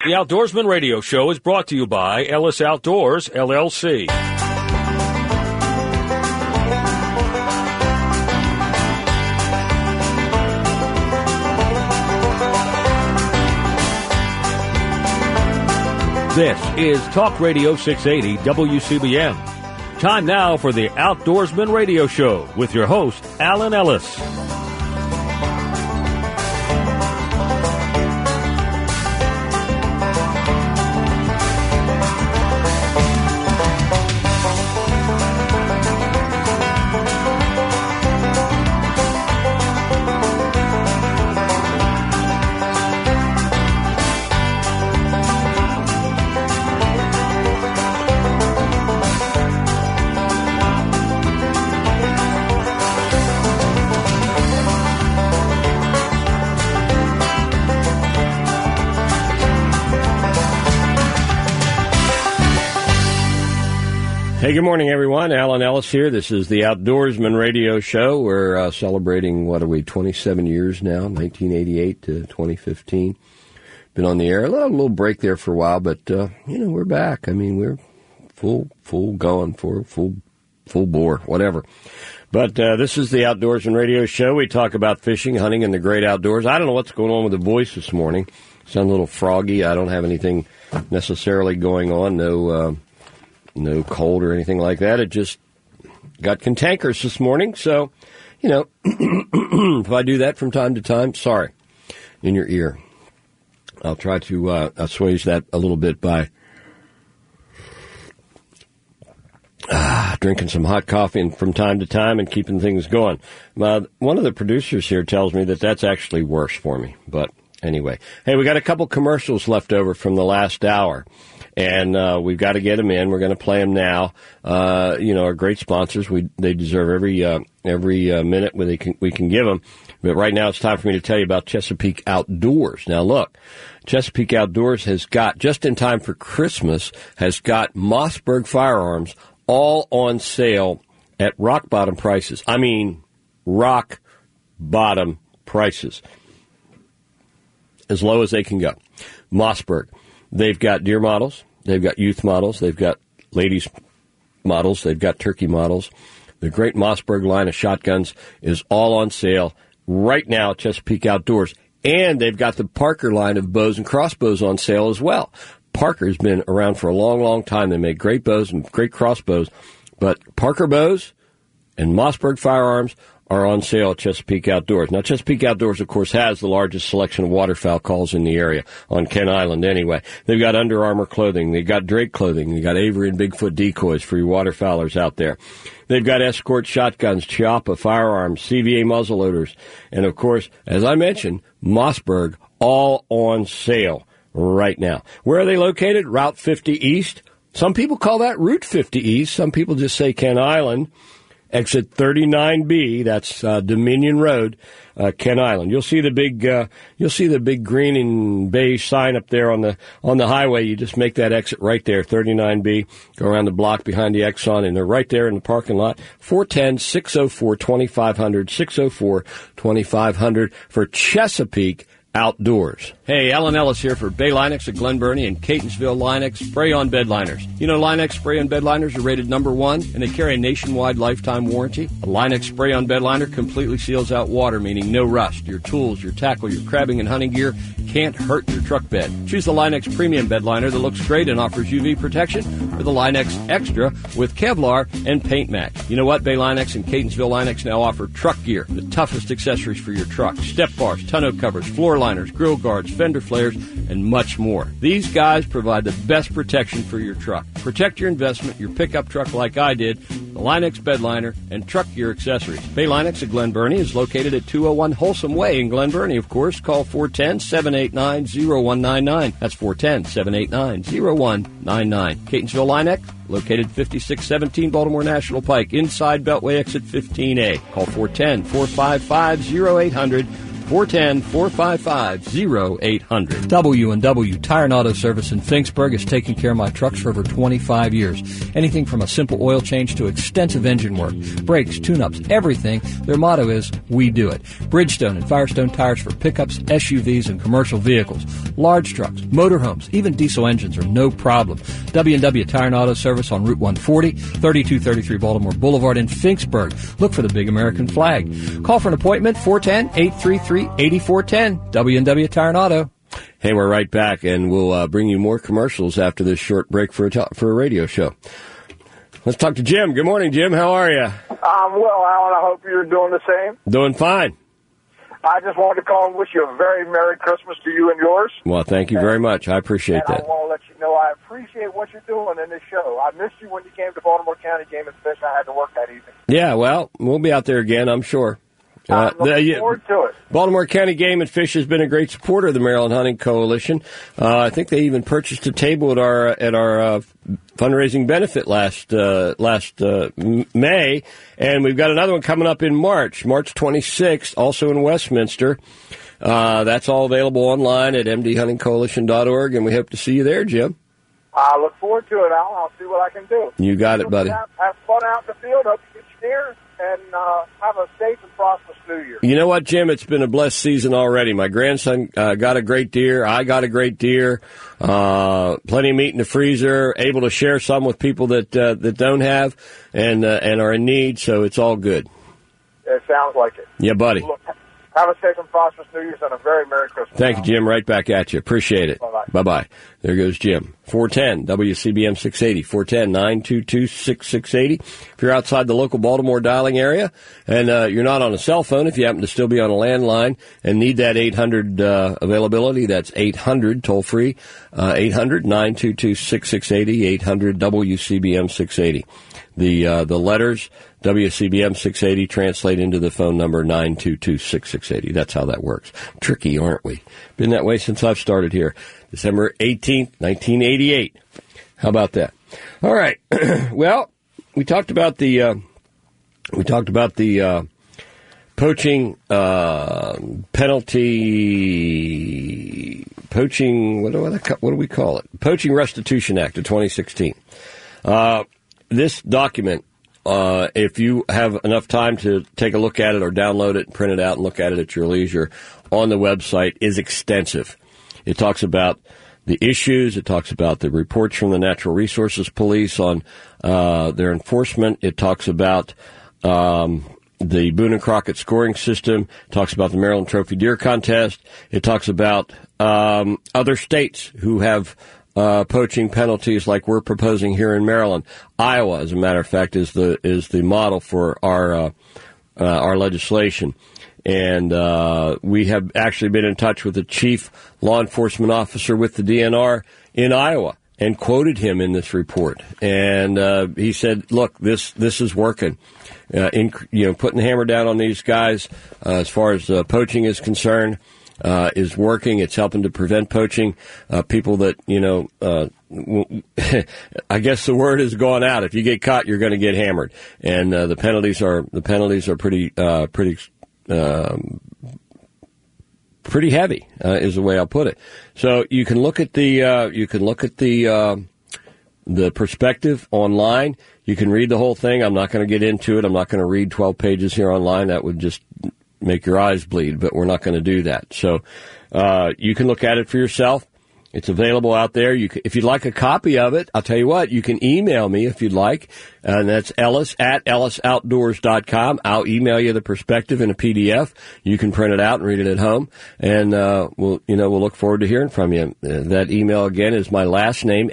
The Outdoorsman Radio Show is brought to you by Ellis Outdoors, LLC. This is Talk Radio 680 WCBM. Time now for the Outdoorsman Radio Show with your host, Alan Ellis. Hey, good morning, everyone. Alan Ellis here. This is the Outdoorsman Radio Show. We're celebrating, 27 years now, 1988 to 2015. Been on the air. A little break there for a while, but, we're back. I mean, we're full going for full bore, whatever. But this is the Outdoorsman Radio Show. We talk about fishing, hunting, and the great outdoors. I don't know what's going on with the voice this morning. Sound a little froggy. I don't have anything necessarily going on. No cold or anything like that. It just got cantankerous this morning. So, if I do that from time to time, sorry, in your ear. I'll try to assuage that a little bit by drinking some hot coffee and from time to time and keeping things going. One of the producers here tells me that that's actually worse for me. But anyway, hey, we got a couple commercials left over from the last hour. And we've got to get them in. We're going to play them now. Our great sponsors. They deserve every minute we can give them. But right now it's time for me to tell you about Chesapeake Outdoors. Now look, Chesapeake Outdoors has got, just in time for Christmas, has got Mossberg firearms all on sale at rock bottom prices. I mean, rock bottom prices. As low as they can go. Mossberg. They've got deer models. They've got youth models. They've got ladies models. They've got turkey models. The great Mossberg line of shotguns is all on sale right now at Chesapeake Outdoors. And they've got the Parker line of bows and crossbows on sale as well. Parker's been around for a long, long time. They make great bows and great crossbows. But Parker bows and Mossberg firearms are on sale at Chesapeake Outdoors. Now, Chesapeake Outdoors, of course, has the largest selection of waterfowl calls in the area, on Kent Island anyway. They've got Under Armour clothing. They've got Drake clothing. They've got Avery and Bigfoot decoys for you waterfowlers out there. They've got Escort shotguns, Chiappa firearms, CVA muzzleloaders, and, of course, as I mentioned, Mossberg, all on sale right now. Where are they located? Route 50 East. Some people call that Route 50 East. Some people just say Kent Island. Exit 39B, that's Dominion Road, Kent Island. You'll see the big green and beige sign up there on the highway. You just make that exit right there, 39B. Go around the block behind the Exxon, and they're right there in the parking lot. 410-604-2500, 604-2500 for Chesapeake Outdoors. Hey, Alan Ellis here for Bay Linux at Glen Burnie and Catonsville Linux spray-on bed liners. You know, Linux spray-on bed liners are rated number 1, and they carry a nationwide lifetime warranty. A Linux spray-on bed liner completely seals out water, meaning no rust. Your tools, your tackle, your crabbing and hunting gear can't hurt your truck bed. Choose the Linux Premium bed liner that looks great and offers UV protection, or the Linux Extra with Kevlar and Paint Max. You know what? Bay Linux and Catonsville Linux now offer truck gear, the toughest accessories for your truck. Step bars, tonneau covers, floor liners, grill guards, fender flares, and much more. These guys provide the best protection for your truck. Protect your investment, your pickup truck like I did, the Linux bed liner, and truck gear accessories. Bay Linux at Glen Burnie is located at 201 Wholesome Way in Glen Burnie, of course. Call 410-789-0199. That's 410-789-0199. Catonsville Linux, located 5617 Baltimore National Pike, inside Beltway exit 15A. Call 410-455-0800. 410-455-0800. W&W Tire and Auto Service in Finksburg has taken care of my trucks for over 25 years. Anything from a simple oil change to extensive engine work, brakes, tune-ups, everything. Their motto is, we do it. Bridgestone and Firestone tires for pickups, SUVs, and commercial vehicles. Large trucks, motorhomes, even diesel engines are no problem. W&W Tire and Auto Service on Route 140, 3233 Baltimore Boulevard in Finksburg. Look for the big American flag. Call for an appointment, 410-833-8410. W&W Tire and Auto. Hey, we're right back, and we'll bring you more commercials after this short break for a radio show. Let's talk to Jim. Good morning, Jim. How are you? I'm well, Alan. I hope you're doing the same. Doing fine. I just wanted to call and wish you a very Merry Christmas to you and yours. Well, thank you very much. I appreciate that. I want to let you know I appreciate what you're doing in this show. I missed you when you came to Baltimore County Game and Fish. I had to work that evening. Yeah, well, we'll be out there again, I'm sure. I'm looking forward to it. Baltimore County Game and Fish has been a great supporter of the Maryland Hunting Coalition. I think they even purchased a table at our fundraising benefit last May, and we've got another one coming up in March 26th, also in Westminster. That's all available online at mdhuntingcoalition.org, and we hope to see you there, Jim. I look forward to it, Al. I'll see what I can do. You got it, buddy. Have fun out in the field. Hope you get your deer, and have a safe and prosperous New Year. You know what, Jim? It's been a blessed season already. My grandson got a great deer. I got a great deer. Plenty of meat in the freezer. Able to share some with people that don't have and are in need. So it's all good. It sounds like it. Yeah, buddy. Look, have a safe and prosperous New Year's and a very Merry Christmas. Thank you, Jim. Right back at you. Appreciate it. Bye-bye. Bye-bye. There goes Jim. 410 WCBM 680, 410-922-6680. If you're outside the local Baltimore dialing area and you're not on a cell phone, if you happen to still be on a landline and need that 800 availability, that's 800 toll-free, 800-922-6680, 800 WCBM 680. The letters WCBM 680 translate into the phone number 922-6680. That's how that works. Tricky, aren't we? Been that way since I've started here. December 18th, 1988. How about that? All right. Well, we talked about the poaching penalty, poaching. What do we call it? Poaching Restitution Act of 2016. This document, if you have enough time to take a look at it or download it, print it out, and look at it at your leisure on the website, is extensive. It talks about the issues. It talks about the reports from the Natural Resources Police on their enforcement. It talks about the Boone and Crockett scoring system. It talks about the Maryland Trophy Deer Contest. It talks about other states who have poaching penalties like we're proposing here in Maryland. Iowa, as a matter of fact, is the model for our legislation. And we have actually been in touch with the chief law enforcement officer with the DNR in Iowa and quoted him in this report. And he said, "Look, this is working. Putting the hammer down on these guys as far as poaching is concerned is working. It's helping to prevent poaching. People that I guess the word has gone out. If you get caught, you're going to get hammered, and the penalties are pretty heavy, is the way I'll put it. So you can look at the perspective online. You can read the whole thing. I'm not going to get into it. I'm not going to read 12 pages here online. That would just make your eyes bleed, but we're not going to do that. So you can look at it for yourself. It's available out there. If you'd like a copy of it, I'll tell you what, you can email me if you'd like, and that's ellis@ellisoutdoors.com. I'll email you the perspective in a PDF. You can print it out and read it at home, and we'll look forward to hearing from you. That email again is my last name,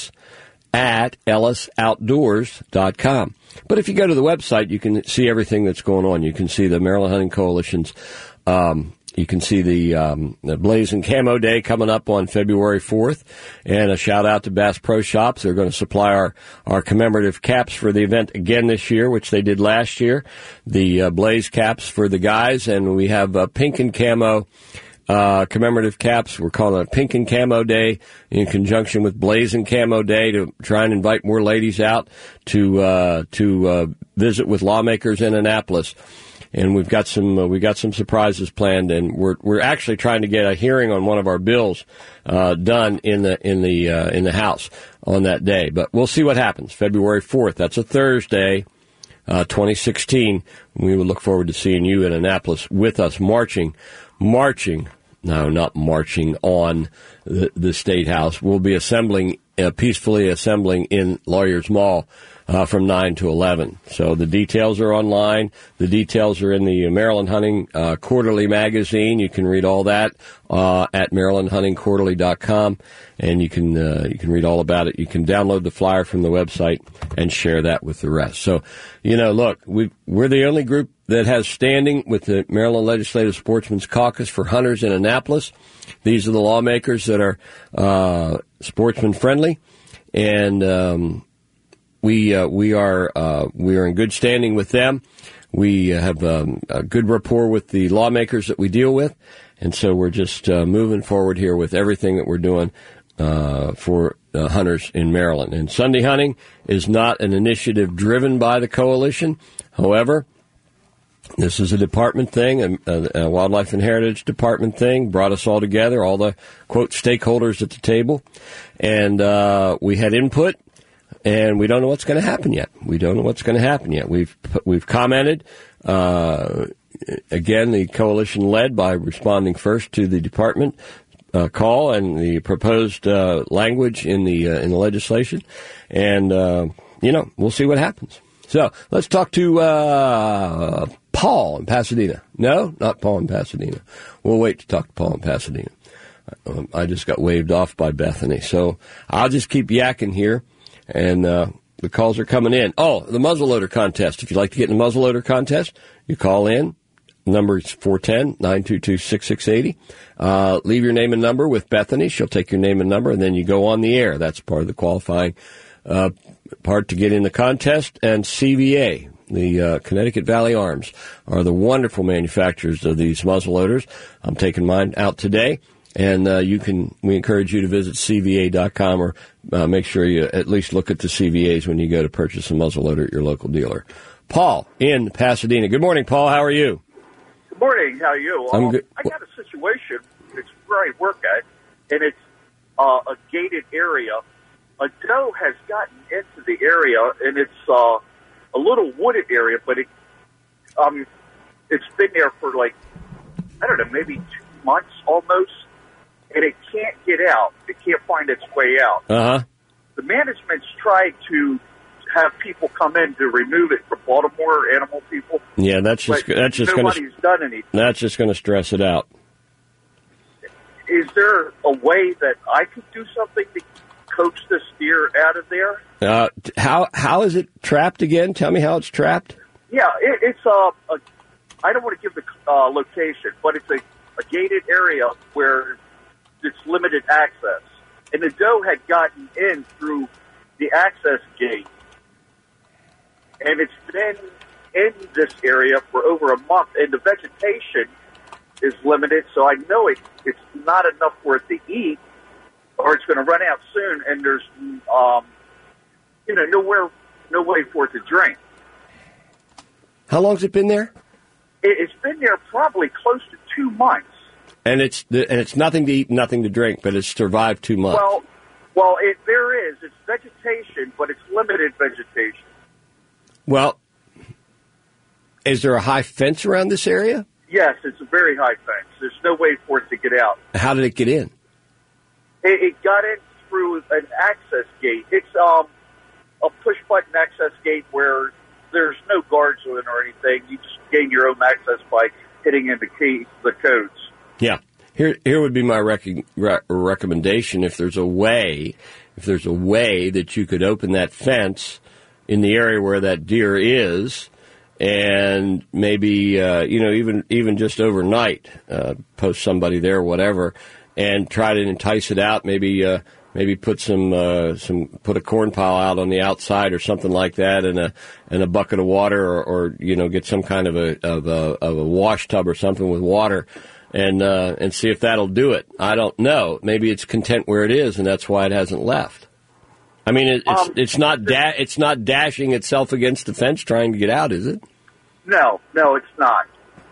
ellis@ellisoutdoors.com. But if you go to the website, you can see everything that's going on. You can see the Maryland Hunting Coalition's you can see the Blaze and Camo Day coming up on February 4th. And a shout-out to Bass Pro Shops. They're going to supply our commemorative caps for the event again this year, which they did last year. The Blaze caps for the guys. And we have pink and camo commemorative caps. We're calling it Pink and Camo Day in conjunction with Blaze and Camo Day to try and invite more ladies out to visit with lawmakers in Annapolis. and we got some surprises planned, and we're actually trying to get a hearing on one of our bills done in the House on that day. But we'll see what happens. February 4th. That's a Thursday. 2016. We would look forward to seeing you in Annapolis with us marching. No, not marching on the State House. We'll be peacefully assembling in Lawyers Mall from 9 to 11. So the details are online. The details are in the Maryland Hunting Quarterly magazine. You can read all that at MarylandHuntingQuarterly.com, and you can read all about it. You can download the flyer from the website and share that with the rest. So, look, we're the only group that has standing with the Maryland Legislative Sportsmen's Caucus for hunters in Annapolis. These are the lawmakers that are sportsman friendly, and we are in good standing with them. We have a good rapport with the lawmakers that we deal with, and so we're just moving forward here with everything that we're doing for hunters in Maryland. And Sunday hunting is not an initiative driven by the coalition. However, this is a department thing, a Wildlife and Heritage Department thing, brought us all together, all the, quote, stakeholders at the table, and we had input, and we don't know what's going to happen yet. We've commented. Again, the coalition led by responding first to the department call and the proposed language in the legislation, and we'll see what happens. So let's talk to Paul in Pasadena. No, not Paul in Pasadena. We'll wait to talk to Paul in Pasadena. I just got waved off by Bethany, so I'll just keep yakking here, and the calls are coming in. Oh, the muzzleloader contest. If you'd like to get in the muzzleloader contest, you call in. Number is 410-922-6680. Leave your name and number with Bethany. She'll take your name and number, and then you go on the air. That's part of the qualifying part to get in the contest. And CVA, the Connecticut Valley Arms, are the wonderful manufacturers of these muzzleloaders. I'm taking mine out today, and we encourage you to visit CVA.com or make sure you at least look at the CVAs when you go to purchase a muzzleloader at your local dealer. Paul in Pasadena. Good morning, Paul. How are you? Good morning. How are you? I'm good. I got a situation. It's where I work at, and it's a gated area. A doe has gotten into the area, and it's a little wooded area, but it's been there for maybe 2 months almost, and it can't get out. It can't find its way out. Uh-huh. The management's tried to have people come in to remove it from Baltimore, animal people. Yeah, nobody's done anything. That's just going to stress it out. Is there a way that I could do something to coax this deer out of there? How is it trapped again? Tell me how it's trapped. Yeah, it's I don't want to give the location, but it's a gated area where it's limited access. And the doe had gotten in through the access gate. And it's been in this area for over a month, and the vegetation is limited, so I know it's not enough for it to eat, or it's going to run out soon, and there's no way for it to drink. How long's it been there? It's been there probably close to 2 months. And it's nothing to eat, nothing to drink, but it's survived 2 months. Well, there is. It's vegetation, but it's limited vegetation. Well, is there a high fence around this area? Yes, it's a very high fence. There's no way for it to get out. How did it get in? It got in through an access gate. It's a push-button access gate where there's no guards on it or anything. You just gain your own access by hitting in the codes. Yeah. Here would be my recommendation. If there's a way that you could open that fence in the area where that deer is, and maybe even just overnight, post somebody there, or whatever, and try to entice it out. Maybe put put a corn pile out on the outside or something like that, and a bucket of water, or get some kind of a wash tub or something with water, and see if that'll do it. I don't know. Maybe it's content where it is, and that's why it hasn't left. I mean, it's not dashing itself against the fence trying to get out, is it? No, it's not.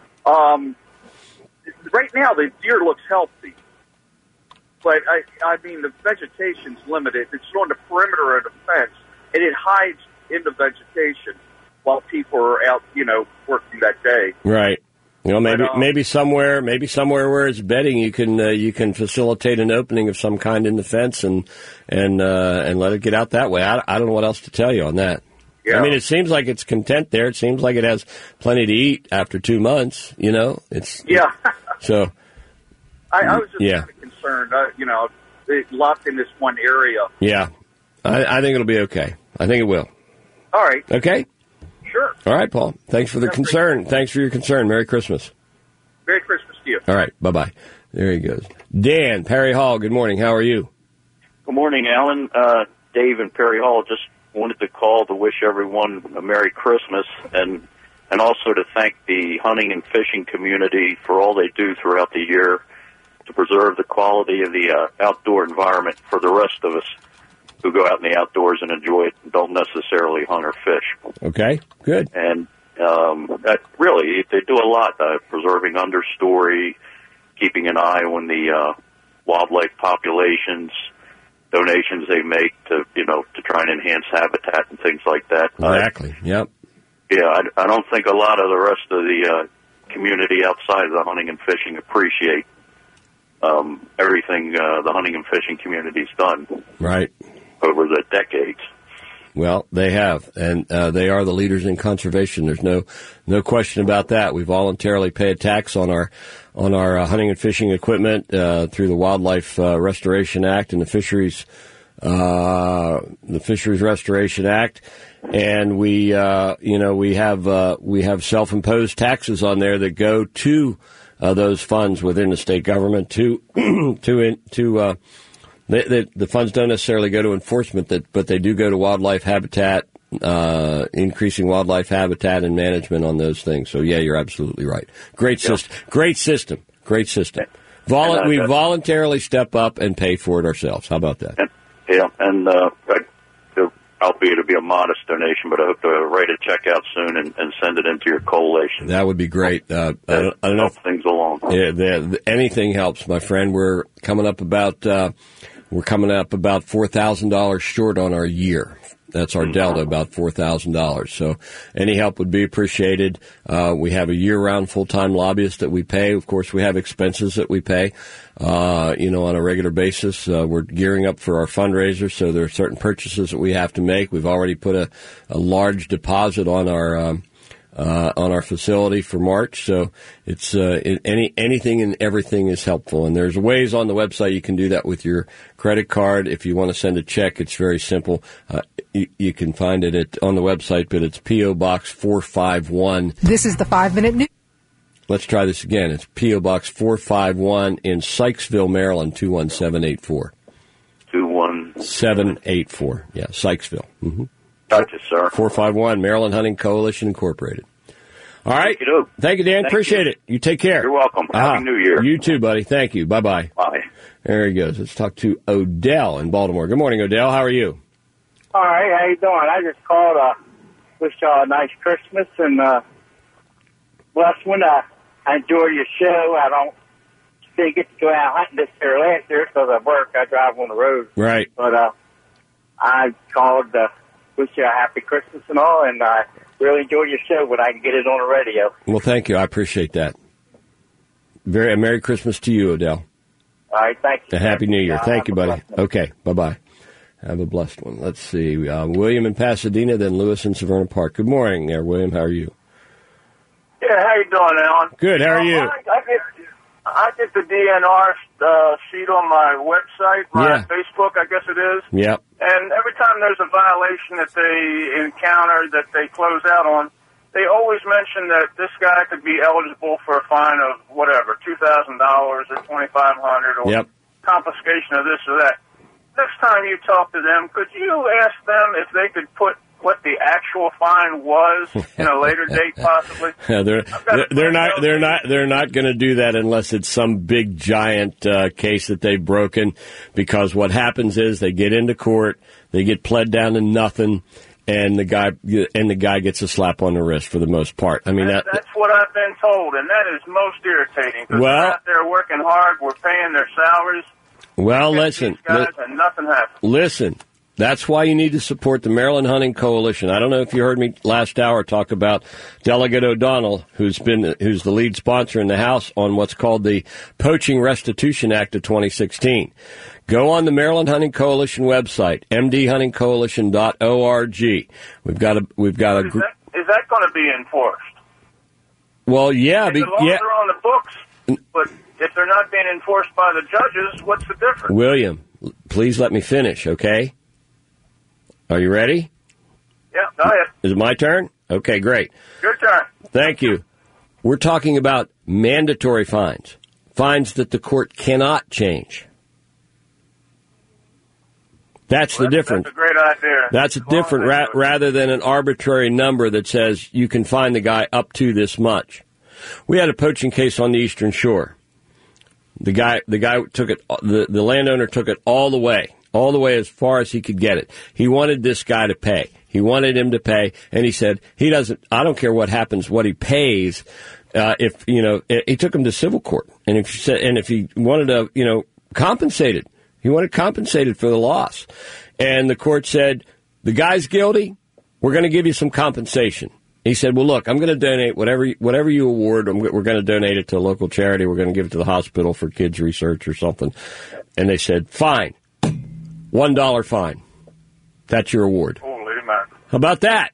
Right now, the deer looks healthy, but I mean, the vegetation's limited. It's on the perimeter of the fence, and it hides in the vegetation while people are out, working that day. Right. Maybe somewhere where it's bedding, you can facilitate an opening of some kind in the fence and let it get out that way. I don't know what else to tell you on that. Yeah. I mean, it seems like it's content there. It seems like it has plenty to eat after 2 months. Yeah. So, I was just kind of concerned. They locked in this one area. Yeah, I think it'll be okay. I think it will. All right. Okay. Sure. All right, Paul. Thanks for the concern. Thanks for your concern. Merry Christmas. Merry Christmas to you. All right. Bye-bye. There he goes. Dan, Perry Hall, good morning. How are you? Good morning, Alan. Dave and Perry Hall, just wanted to call to wish everyone a Merry Christmas and also to thank the hunting and fishing community for all they do throughout the year to preserve the quality of the outdoor environment for the rest of us who go out in the outdoors and enjoy it and don't necessarily hunt or fish. Okay, good. And that really, they do a lot, preserving understory, keeping an eye on the wildlife populations, donations they make to try and enhance habitat and things like that. Exactly. Yep. Yeah, I don't think a lot of the rest of the community outside of the hunting and fishing appreciate everything the hunting and fishing community's done. Right. Over the decades. Well, they have, and they are the leaders in conservation. There's no question about that. We voluntarily pay a tax on our hunting and fishing equipment through the Wildlife Restoration Act and the Fisheries Restoration Act, and we have self-imposed taxes on there that go to those funds within the state government The funds don't necessarily go to enforcement, but they do go to wildlife habitat, increasing wildlife habitat and management on those things. So, yeah, you're absolutely right. Great system. Great system. We voluntarily step up and pay for it ourselves. How about that? Albeit it'll be a modest donation, but I hope to write a check out soon and send it into your coalition. That would be great. I don't know if things along. Yeah, anything helps, my friend. We're coming up about $4,000 short on our year. That's our delta, about $4,000. So any help would be appreciated. We have a year-round full-time lobbyist that we pay. Of course, we have expenses that we pay, on a regular basis. We're gearing up for our fundraiser, so there are certain purchases that we have to make. We've already put a large deposit on our facility for March, so it's anything and everything is helpful. And there's ways on the website you can do that with your credit card. If you want to send a check, it's very simple. You can find it on the website, but it's P.O. Box 451. This is the 5-Minute News. Let's try this again. It's P.O. Box 451 in Sykesville, Maryland, 21784. 21784. Yeah, Sykesville. Mm-hmm. Gotcha, sir. 451, Maryland Hunting Coalition, Incorporated. All right. Thank you, Dan. Appreciate it. You take care. You're welcome. Happy New Year. You too, buddy. Thank you. Bye-bye. Bye. There he goes. Let's talk to Odell in Baltimore. Good morning, Odell. How are you? All right. How you doing? I just called wish y'all a nice Christmas and blessed one. I enjoy your show. I don't still get to go out hunting this year last year because I work. I drive on the road. Right. But I called wish you a happy Christmas and all, and I really enjoy your show when I can get it on the radio. Well, thank you. I appreciate that. A Merry Christmas to you, Odell. All right, thank you. A Happy New Year. Thank you, buddy. Okay, bye-bye. Have a blessed one. Let's see. William in Pasadena, then Lewis in Severna Park. Good morning there, William. How are you? Yeah, how you doing, Alan? Good. How are you? I get the DNR sheet on my website, Facebook, I guess it is. Yep. And every time there's a violation that they encounter that they close out on, they always mention that this guy could be eligible for a fine of whatever, $2,000 or $2,500 or confiscation of this or that. Next time you talk to them, could you ask them if they could put what the actual fine was in a later date, possibly? Yeah, they're not going to do that unless it's some big giant case that they've broken. Because what happens is they get into court, they get pled down to nothing, and the guy gets a slap on the wrist for the most part. I mean, that's what I've been told, and that is most irritating. Because they're out there working hard, we're paying their salaries. Well, listen, and nothing happens. Listen. That's why you need to support the Maryland Hunting Coalition. I don't know if you heard me last hour talk about Delegate O'Donnell, who's the lead sponsor in the House on what's called the Poaching Restitution Act of 2016. Go on the Maryland Hunting Coalition website, mdhuntingcoalition.org. We've got a group. Is that going to be enforced? Well, yeah, the laws are on the books, but if they're not being enforced by the judges, what's the difference? William, please let me finish, okay? Are you ready? Yeah, go ahead. Is it my turn? Okay, great. Your turn. Thank you. We're talking about mandatory fines, fines that the court cannot change. That's the difference. That's a great idea. That's different rather than an arbitrary number that says you can fine the guy up to this much. We had a poaching case on the Eastern Shore. The guy took it. The landowner took it all the way as far as he could get it. He wanted this guy to pay. He wanted him to pay, and he said he doesn't. I don't care what happens, what he pays. He took him to civil court, and if he wanted to, compensated, he wanted compensated for the loss, and the court said the guy's guilty. We're going to give you some compensation. He said, well, look, I'm going to donate whatever you award. We're going to donate it to a local charity. We're going to give it to the hospital for kids' research or something. And they said, fine. $1 fine. That's your award. Holy mackerel. How about that?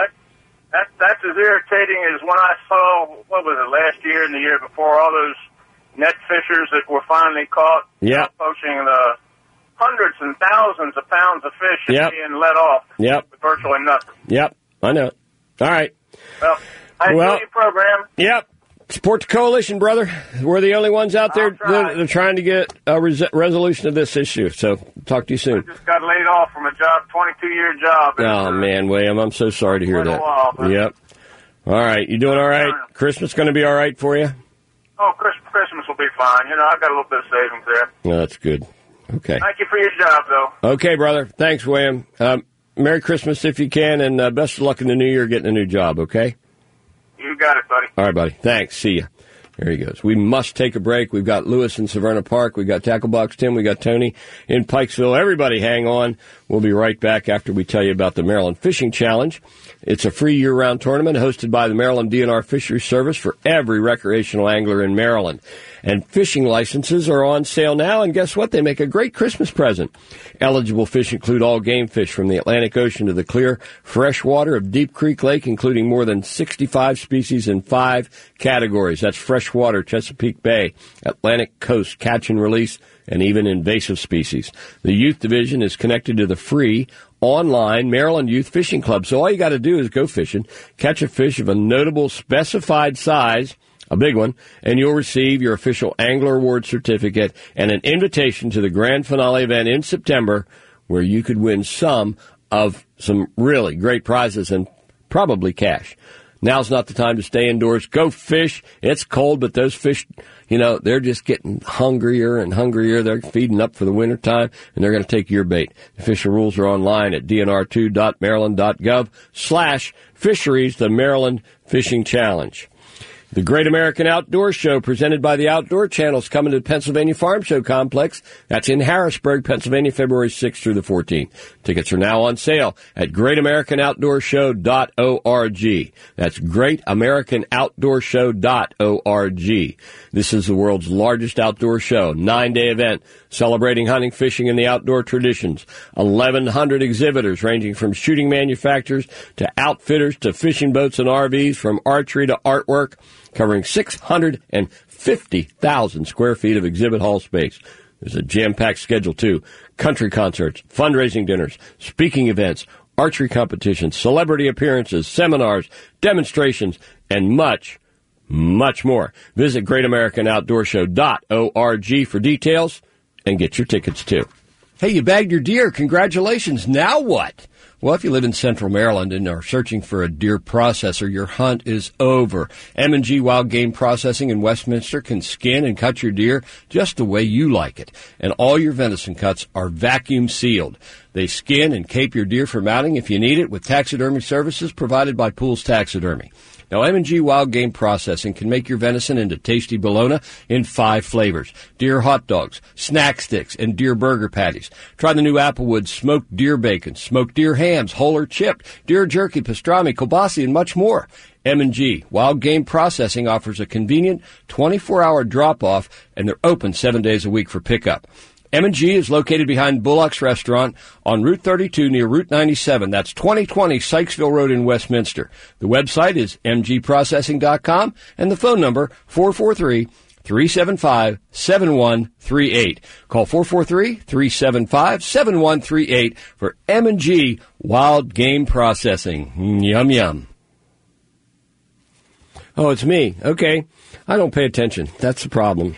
That's as irritating as when I saw, what was it, last year and the year before, all those net fishers that were finally caught poaching the hundreds and thousands of pounds of fish and being let off with virtually nothing. Yep, I know. All right. Well, I enjoy your program. Yep. Support the coalition, brother. We're the only ones out there that are trying to get a resolution of this issue. So, talk to you soon. I just got laid off from a job, 22-year job. Oh, man, William, I'm so sorry to hear that. Yep. All right. You doing all right? Christmas going to be all right for you? Oh, Christmas will be fine. I've got a little bit of savings there. No, that's good. Okay. Thank you for your job, though. Okay, brother. Thanks, William. Merry Christmas if you can, and best of luck in the new year getting a new job, okay? You got it, buddy. All right, buddy. Thanks. See ya. There he goes. We must take a break. We've got Lewis in Severna Park. We've got Tacklebox Tim. We got Tony in Pikesville. Everybody hang on. We'll be right back after we tell you about the Maryland Fishing Challenge. It's a free year-round tournament hosted by the Maryland DNR Fisheries Service for every recreational angler in Maryland. And fishing licenses are on sale now, and guess what? They make a great Christmas present. Eligible fish include all game fish from the Atlantic Ocean to the clear fresh water of Deep Creek Lake, including more than 65 species in 5 categories. That's freshwater, Chesapeake Bay, Atlantic Coast, catch and release, and even invasive species. The youth division is connected to the free online Maryland Youth Fishing Club. So all you got to do is go fishing, catch a fish of a notable specified size, a big one, and you'll receive your official Angler Award certificate and an invitation to the grand finale event in September, where you could win some really great prizes and probably cash. Now's not the time to stay indoors. Go fish. It's cold, but those fish, they're just getting hungrier and hungrier. They're feeding up for the winter time, and they're going to take your bait. The official rules are online at dnr2.maryland.gov/fisheries, the Maryland Fishing Challenge. The Great American Outdoor Show, presented by the Outdoor Channel, is coming to the Pennsylvania Farm Show Complex. That's in Harrisburg, Pennsylvania, February 6th through the 14th. Tickets are now on sale at greatamericanoutdoorshow.org. That's greatamericanoutdoorshow.org. This is the world's largest outdoor show, 9-day event celebrating hunting, fishing, and the outdoor traditions. 1,100 exhibitors ranging from shooting manufacturers to outfitters to fishing boats and RVs, from archery to artwork, covering 650,000 square feet of exhibit hall space. There's a jam-packed schedule, too. Country concerts, fundraising dinners, speaking events, archery competitions, celebrity appearances, seminars, demonstrations, and much, much more. Visit greatamericanoutdoorshow.org for details and get your tickets, too. Hey, you bagged your deer. Congratulations. Now what? Well, if you live in Central Maryland and are searching for a deer processor, your hunt is over. M&G Wild Game Processing in Westminster can skin and cut your deer just the way you like it. And all your venison cuts are vacuum sealed. They skin and cape your deer for mounting if you need it with taxidermy services provided by Pools Taxidermy. Now, M&G Wild Game Processing can make your venison into tasty bologna in 5 flavors: deer hot dogs, snack sticks, and deer burger patties. Try the new Applewood smoked deer bacon, smoked deer hams, whole or chipped, deer jerky, pastrami, kielbasa, and much more. M&G Wild Game Processing offers a convenient 24-hour drop-off, and they're open 7 days a week for pickup. M&G is located behind Bullock's Restaurant on Route 32 near Route 97. That's 2020 Sykesville Road in Westminster. The website is mgprocessing.com, and the phone number 443-375-7138. Call 443-375-7138 for M&G Wild Game Processing. Yum, yum. Oh, it's me. Okay. I don't pay attention. That's the problem.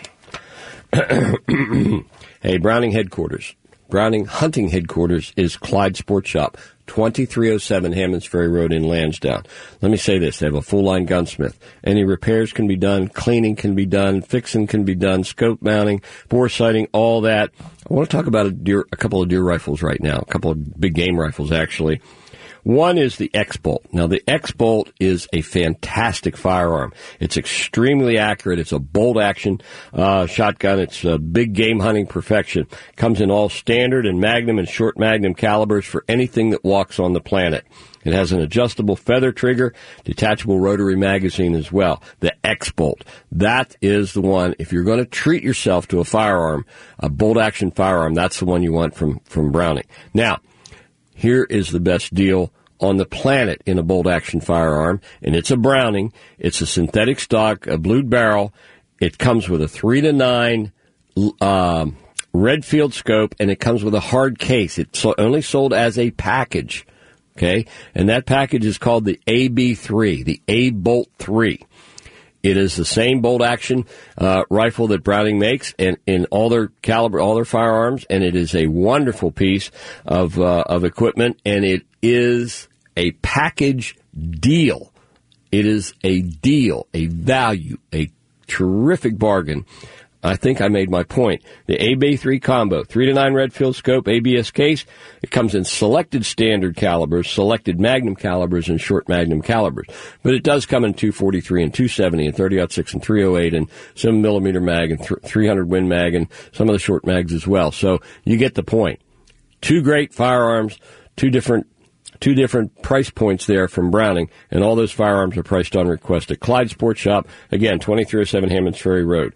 Hey, Browning headquarters. Browning Hunting headquarters is Clyde Sports Shop, 2307 Hammonds Ferry Road in Lansdowne. Let me say this. They have a full-line gunsmith. Any repairs can be done, cleaning can be done, fixing can be done, scope mounting, bore sighting, all that. I want to talk about a couple of deer rifles right now, a couple of big game rifles, actually. One is the X-Bolt. Now, the X-Bolt is a fantastic firearm. It's extremely accurate. It's a bolt-action shotgun. It's big game hunting perfection. Comes in all standard and magnum and short magnum calibers for anything that walks on the planet. It has an adjustable feather trigger, detachable rotary magazine as well. The X-Bolt. That is the one. If you're going to treat yourself to a firearm, a bolt-action firearm, that's the one you want from Browning. Now, here is the best deal on the planet in a bolt-action firearm, and it's a Browning. It's a synthetic stock, a blued barrel. It comes with a 3-9 Redfield scope, and it comes with a hard case. It's only sold as a package, okay? And that package is called the AB3, the A-Bolt 3. It is the same bolt-action rifle that Browning makes, and in all their caliber, all their firearms, and it is a wonderful piece of equipment, and it is a package deal. It is a deal, a value, a terrific bargain. I think I made my point. The AB3 combo, 3-9 Redfield scope, ABS case. It comes in selected standard calibers, selected magnum calibers, and short magnum calibers. But it does come in 243 and 270 and 30-06 and 308 and 7mm mag and 300 Win mag and some of the short mags as well. So you get the point. Two great firearms, two different price points there from Browning, and all those firearms are priced on request at Clyde Sports Shop, again, 2307 Hammonds Ferry Road,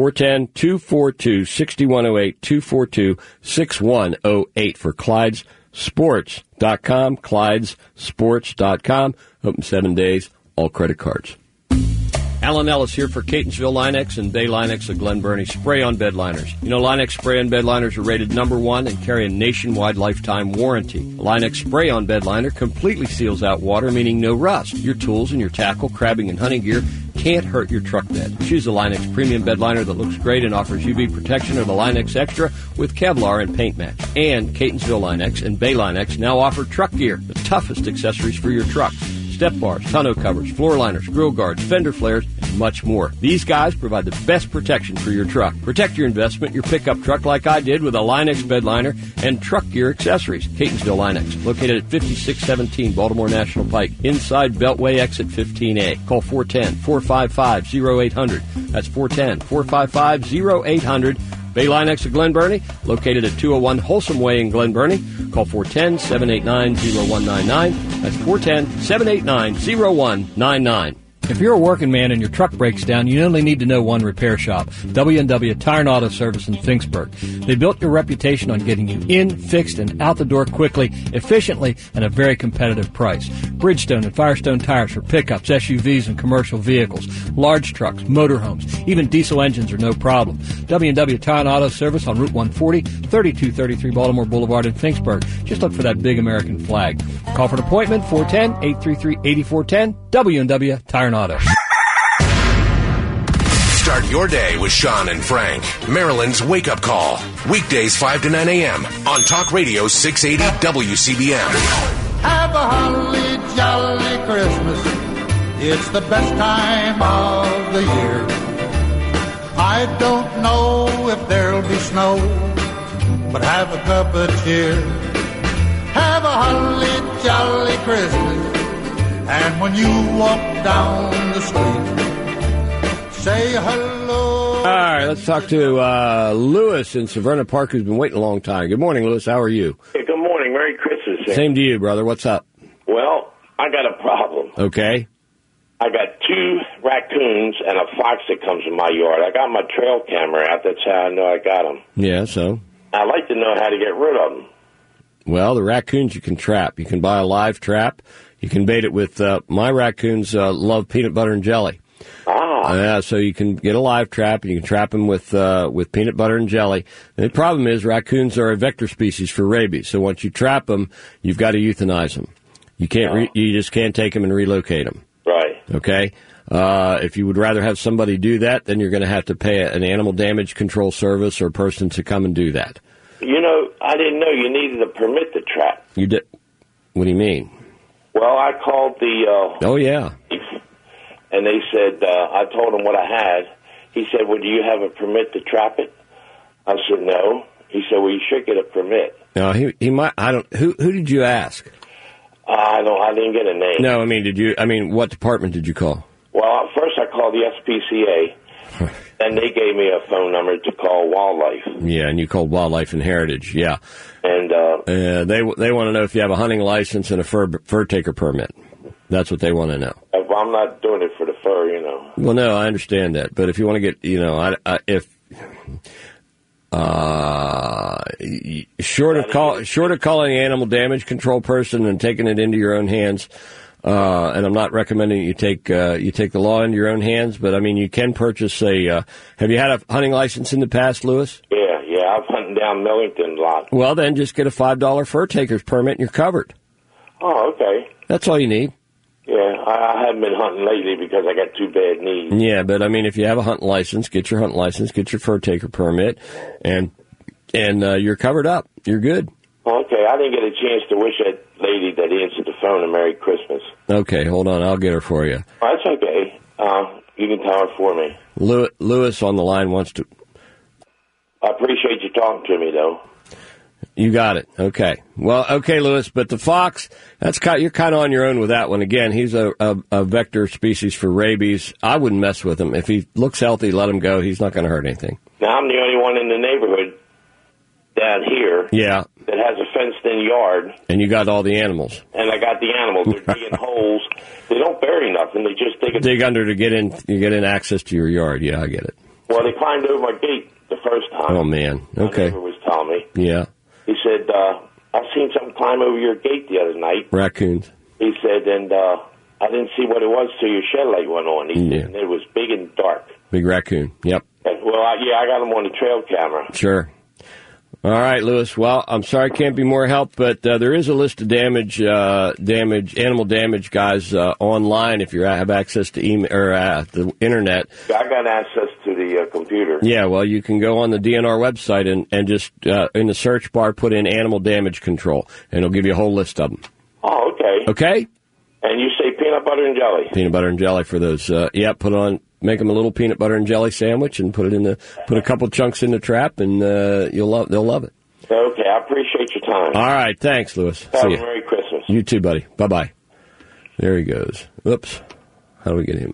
410-242-6108, 242-6108 for ClydesSports.com, ClydesSports.com, open 7 days, all credit cards. Alan Ellis here for Catonsville Linex and Bay Linex of Glen Burnie spray-on bed liners. You know, Linex spray-on bed liners are rated #1 and carry a nationwide lifetime warranty. A Linex spray-on bed liner completely seals out water, meaning no rust. Your tools and your tackle, crabbing, and hunting gear can't hurt your truck bed. Choose a Linex premium bed liner that looks great and offers UV protection, or the Linex Extra with Kevlar and paint match. And Catonsville Linex and Bay Linex now offer truck gear, the toughest accessories for your truck. Step bars, tonneau covers, floor liners, grill guards, fender flares, and much more. These guys provide the best protection for your truck. Protect your investment, your pickup truck, like I did with a Linex bed liner and truck gear accessories. Catonsville Linex, located at 5617 Baltimore National Pike, inside Beltway exit 15A. Call 410-455-0800. That's 410-455-0800. Bay Linex of Glen Burnie, located at 201 Wholesome Way in Glen Burnie. Call 410-789-0199. That's 410-789-0199. If you're a working man and your truck breaks down, you only need to know one repair shop, W&W Tire and Auto Service in Finksburg. They built your reputation on getting you in, fixed, and out the door quickly, efficiently, and a very competitive price. Bridgestone and Firestone tires for pickups, SUVs, and commercial vehicles, large trucks, motorhomes, even diesel engines are no problem. W&W Tire and Auto Service on Route 140, 3233 Baltimore Boulevard in Finksburg. Just look for that big American flag. Call for an appointment, 410-833-8410, W&W Tire and Auto. Start your day with Sean and Frank, Maryland's wake-up call. Weekdays 5 to 9 a.m. on Talk Radio 680 WCBM. Have a holly jolly Christmas. It's the best time of the year. I don't know if there'll be snow, but have a cup of cheer. Have a holly jolly Christmas. And when you walk down the street, say hello. All right, let's talk to Lewis in Severna Park, who's been waiting a long time. Good morning, Lewis. How are you? Hey, good morning. Merry Christmas. Same to you, brother. What's up? Well, I got a problem. Okay. I got 2 raccoons and a fox that comes in my yard. I got my trail camera out. That's how I know I got them. Yeah, so? I'd like to know how to get rid of them. Well, the raccoons you can trap. You can buy a live trap. You can bait it with, my raccoons love peanut butter and jelly. So you can get a live trap, and you can trap them with peanut butter and jelly. And the problem is raccoons are a vector species for rabies. So once you trap them, you've got to euthanize them. You can't. You just can't take them and relocate them. Right. Okay. If you would rather have somebody do that, then you're going to have to pay an animal damage control service or person to come and do that. You know, I didn't know you needed a permit to trap. You did? What do you mean? Well, I called the. Oh yeah. And they said I told them what I had. He said, "Well, do you have a permit to trap it?" I said, "No." He said, "Well, you should get a permit." No, he might. I don't. Who did you ask? I didn't get a name. No, I mean, did you? I mean, what department did you call? Well, first I called the SPCA, and they gave me a phone number to call Wildlife. Yeah, and you called Wildlife and Heritage. Yeah, and they want to know if you have a hunting license and a fur taker permit. That's what they want to know. I'm not doing it for the fur, you know. Well, no, I understand that, but if you want to get, you know, short of calling an animal damage control person and taking it into your own hands, and I'm not recommending you take the law into your own hands, but I mean you can purchase a. Have you had a hunting license in the past, Lewis? Yeah, I've hunted down Millington a lot. Well, then just get a $5 fur taker's permit and you're covered. Oh, okay. That's all you need. Yeah, I haven't been hunting lately because I got 2 bad knees. Yeah, but I mean, if you have a hunting license, get your hunting license, get your fur taker permit, and you're covered up. You're good. Okay, I didn't get a chance to wish that lady that answered the phone a Merry Christmas. Okay, hold on. I'll get her for you. Oh, that's okay. You can tell her for me. Lewis on the line wants to... I appreciate you talking to me, though. You got it. Okay. Well, okay, Lewis, but the fox, you're kind of on your own with that one. Again, he's a vector species for rabies. I wouldn't mess with him. If he looks healthy, let him go. He's not going to hurt anything. Now, I'm the only one in the neighborhood down here that has a fenced-in yard. And you got all the animals. And I got the animals. They're digging holes. They don't bury nothing. They just dig under to get in. You get in access to your yard. Yeah, I get it. Well, they climbed over my gate the first time. Oh, man. Okay. My neighbor was telling me. Yeah. He said, I've seen something climb over your gate the other night. Raccoons. He said, and I didn't see what it was till your shed light went on. He said, and it was big and dark. Big raccoon. Yep. Well, I got him on the trail camera. Sure. All right, Lewis. Well, I'm sorry I can't be more help, but there is a list of animal damage guys online if you have access to email or the internet. I got access to the computer. Yeah, well, you can go on the DNR website and just in the search bar put in animal damage control, and it'll give you a whole list of them. Oh, okay. Okay. And you say peanut butter and jelly. Peanut butter and jelly for those. Make them a little peanut butter and jelly sandwich and put a couple chunks in the trap, and they'll love it. Okay, I appreciate your time. All right, thanks, Lewis. Have See a ya. Merry Christmas. You too, buddy. Bye-bye. There he goes. Oops. How do we get him?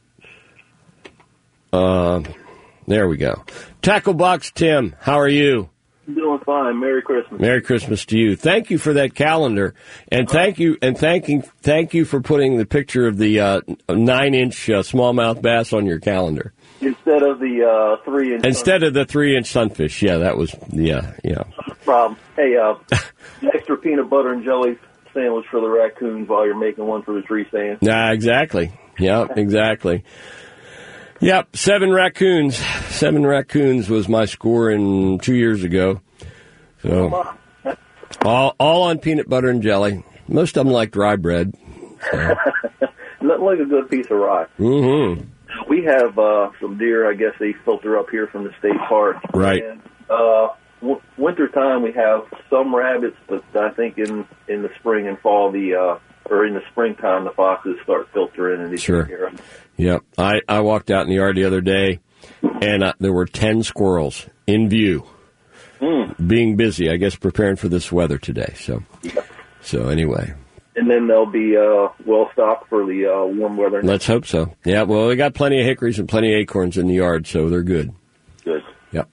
There we go. Tackle Box Tim, how are you? I'm doing fine. Merry Christmas. Merry Christmas to you. Thank you for that calendar, and thank you for putting the picture of the 9-inch smallmouth bass on your calendar instead of the 3-inch. Instead of the 3-inch sunfish. Yeah, that was yeah. No problem. Hey, extra peanut butter and jelly sandwich for the raccoons while you're making one for the tree stand. Nah, exactly. Yeah, exactly. Yep, 7 raccoons. 7 raccoons was my score 2 years ago. So, all on peanut butter and jelly. Most of them like dry bread. So. Nothing like a good piece of rye. Mm-hmm. We have some deer, I guess they filter up here from the state park. Right. And, winter time we have some rabbits, but I think in the spring and fall or in the springtime the foxes start filtering and they take care of them. Yep. I walked out in the yard the other day, and there were 10 squirrels in view, being busy, I guess, preparing for this weather today. So anyway. And then they'll be well stocked for the warm weather. Let's hope so. Yeah, well, we got plenty of hickories and plenty of acorns in the yard, so they're good. Good. Yep.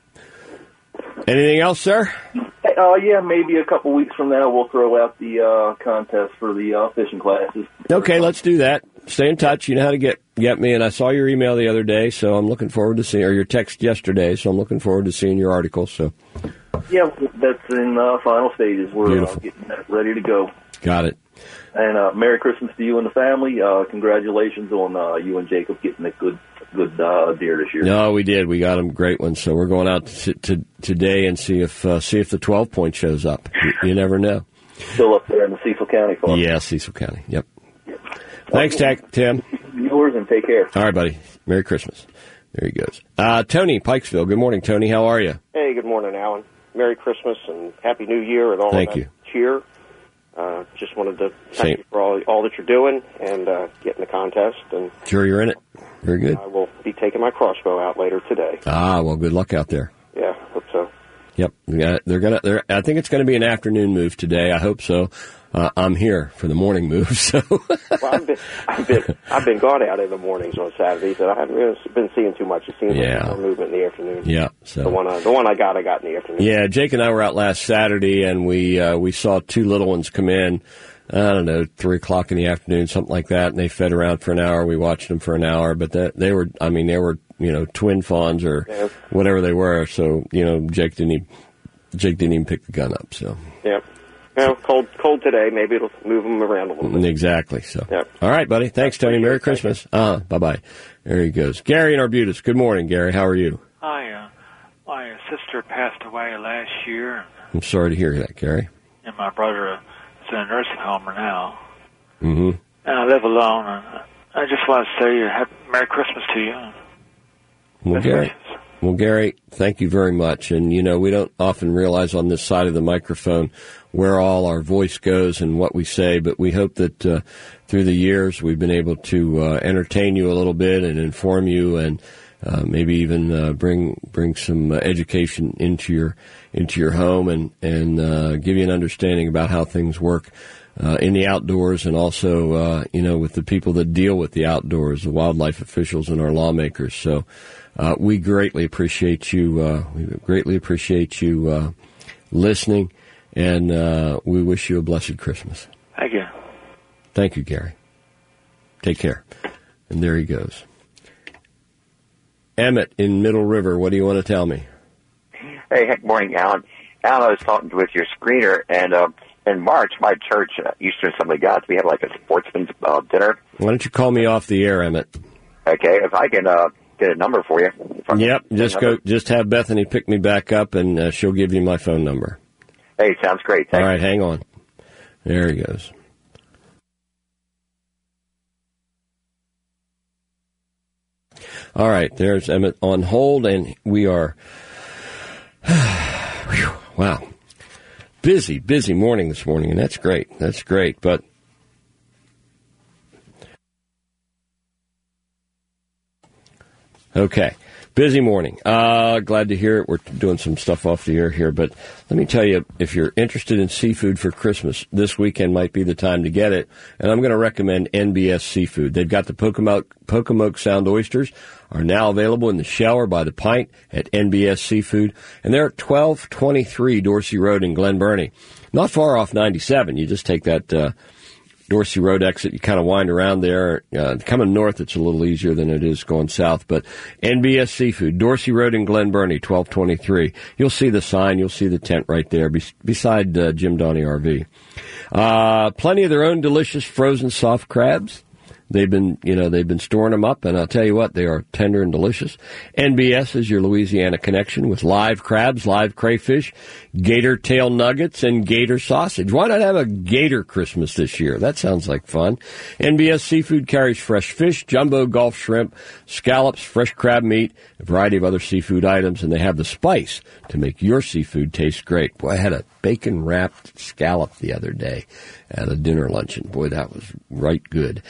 Anything else, sir? Yeah, maybe a couple weeks from now we'll throw out the contest for the fishing classes. Okay, let's do that. Stay in touch. You know how to get me, and I saw your email the other day, so I'm looking forward to seeing, or your text yesterday, so I'm looking forward to seeing your article. So. Yeah, that's in final stages. We're getting that ready to go. Got it. And Merry Christmas to you and the family. Congratulations on you and Jacob getting a good deer this year. No, we did. We got him great ones. So we're going out today and see if the 12-point shows up. You never know. Still up there in the Cecil County farm. Yeah, Cecil County. Yep. Thanks, Tim. Yours, and take care. All right, buddy. Merry Christmas. There he goes. Tony, Pikesville. Good morning, Tony. How are you? Hey, good morning, Alan. Merry Christmas and Happy New Year and all Thank that you. cheer. Just wanted to thank you for all that you're doing and getting the contest. And sure, you're in it. Very good. I will be taking my crossbow out later today. Well, good luck out there. Yeah, hope so. Yep, I think it's going to be an afternoon move today. I hope so. I'm here for the morning move. So, well, I've been gone out in the mornings on Saturdays, and I haven't really been seeing too much. It seems like more movement in the afternoon. Yeah, so the one I got in the afternoon. Yeah, Jake and I were out last Saturday, and we saw two little ones come in. I don't know, 3:00 in the afternoon, something like that, and they fed around for an hour. We watched them for an hour, but they were twin fawns or whatever they were. So Jake didn't even pick the gun up. So yeah. Cold today. Maybe it'll move them around a little bit. Exactly. So, yep. All right, buddy. Thanks, Tony. Merry Christmas. Bye-bye. There he goes. Gary in Arbutus. Good morning, Gary. How are you? Hi. My sister passed away last year. I'm sorry to hear that, Gary. And my brother is in a nursing home now. Mm-hmm. And I live alone. And I just want to say Merry Christmas to you. Well, Gary, thank you very much. And, we don't often realize on this side of the microphone where all our voice goes and what we say, but we hope that through the years we've been able to entertain you a little bit and inform you and maybe even bring some education into your home and give you an understanding about how things work in the outdoors and also, with the people that deal with the outdoors, the wildlife officials and our lawmakers. So we greatly appreciate you. Listening, and we wish you a blessed Christmas. Thank you. Thank you, Gary. Take care. And there he goes. Emmett in Middle River, what do you want to tell me? Hey, good morning, Alan. Alan, I was talking with your screener, and in March, my church, Eastern Assembly of God, we have like a sportsman's dinner. Why don't you call me off the air, Emmett? Okay, if I can get a number for you. Yep, just have Bethany pick me back up, and she'll give you my phone number. Hey, sounds great. Thanks. All right, hang on. There he goes. All right, there's Emmett on hold, and we are, wow, busy morning this morning, and that's great. But okay, busy morning. Glad to hear it. We're doing some stuff off the air here, but let me tell you, if you're interested in seafood for Christmas, this weekend might be the time to get it. And I'm going to recommend NBS Seafood. They've got the Pocomoke Sound oysters are now available in the shell or by the pint at NBS Seafood, and they're at 1223 Dorsey Road in Glen Burnie. Not far off 97. You just take that Dorsey Road exit, you kind of wind around there. Coming north, it's a little easier than it is going south. But NBS Seafood, Dorsey Road in Glen Burnie, 1223. You'll see the sign, you'll see the tent right there beside Jim Donnie RV. Plenty of their own delicious frozen soft crabs. They've been storing them up, and I'll tell you what, they are tender and delicious. NBS is your Louisiana connection with live crabs, live crayfish, gator tail nuggets, and gator sausage. Why not have a gator Christmas this year? That sounds like fun. NBS Seafood carries fresh fish, jumbo Gulf shrimp, scallops, fresh crab meat, a variety of other seafood items, and they have the spice to make your seafood taste great. Boy, I had a bacon-wrapped scallop the other day at a dinner luncheon. Boy, that was right good.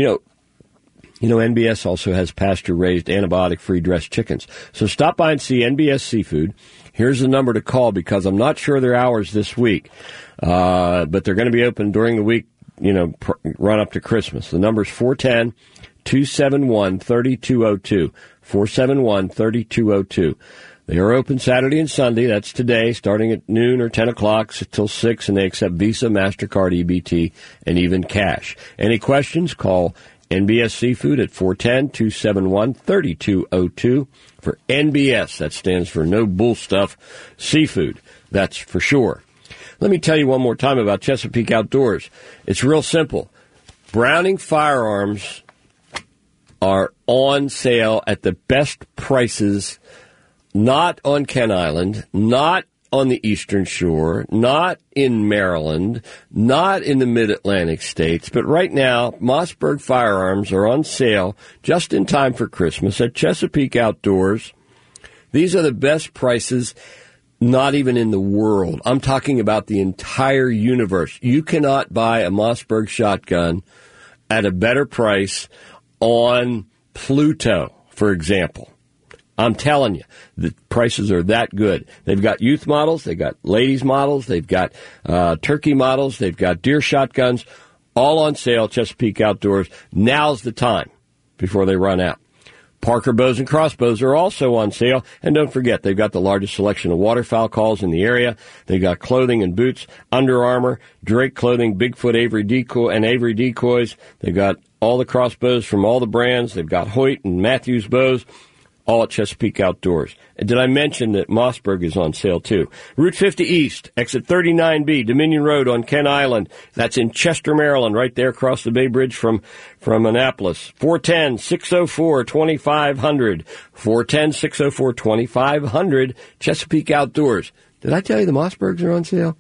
NBS also has pasture-raised, antibiotic-free dressed chickens. So stop by and see NBS Seafood. Here's the number to call because I'm not sure their hours this week, but they're going to be open during the week, run up to Christmas. The number's 410-271-3202, 471-3202. They are open Saturday and Sunday. That's today, starting at noon or 10 o'clock till 6, and they accept Visa, MasterCard, EBT, and even cash. Any questions, call NBS Seafood at 410-271-3202 for NBS. That stands for No Bull Stuff Seafood. That's for sure. Let me tell you one more time about Chesapeake Outdoors. It's real simple. Browning firearms are on sale at the best prices. Not on Ken Island, not on the Eastern Shore, not in Maryland, not in the Mid-Atlantic states, but right now, Mossberg firearms are on sale just in time for Christmas at Chesapeake Outdoors. These are the best prices, not even in the world. I'm talking about the entire universe. You cannot buy a Mossberg shotgun at a better price on Pluto, for example. I'm telling you, the prices are that good. They've got youth models, they've got ladies models, they've got turkey models, they've got deer shotguns, all on sale, Chesapeake Outdoors. Now's the time before they run out. Parker bows and crossbows are also on sale. And don't forget, they've got the largest selection of waterfowl calls in the area. They've got clothing and boots, Under Armour, Drake clothing, Bigfoot, Avery decoys. They've got all the crossbows from all the brands. They've got Hoyt and Matthews bows. All at Chesapeake Outdoors. And did I mention that Mossberg is on sale, too? Route 50 East, exit 39B, Dominion Road on Ken Island. That's in Chester, Maryland, right there across the Bay Bridge from Annapolis. 410-604-2500. 410-604-2500, Chesapeake Outdoors. Did I tell you the Mossbergs are on sale?